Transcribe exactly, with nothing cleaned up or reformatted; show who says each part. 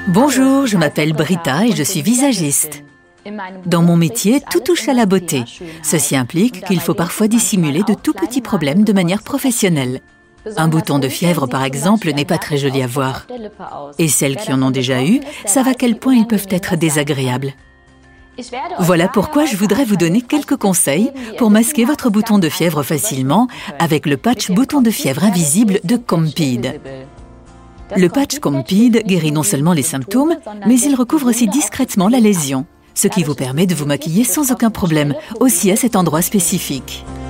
Speaker 1: Bonjour, je m'appelle Britta et je suis visagiste. Dans mon métier, tout touche à la beauté. Ceci implique qu'il faut parfois dissimuler de tout petits problèmes de manière professionnelle. Un bouton de fièvre, par exemple, n'est pas très joli à voir. Et celles qui en ont déjà eu savent à quel point ils peuvent être désagréables. Voilà pourquoi je voudrais vous donner quelques conseils pour masquer votre bouton de fièvre facilement avec le patch bouton de fièvre invisible de Compeed. Le patch Compeed guérit non seulement les symptômes, mais il recouvre aussi discrètement la lésion, ce qui vous permet de vous maquiller sans aucun problème, aussi à cet endroit spécifique.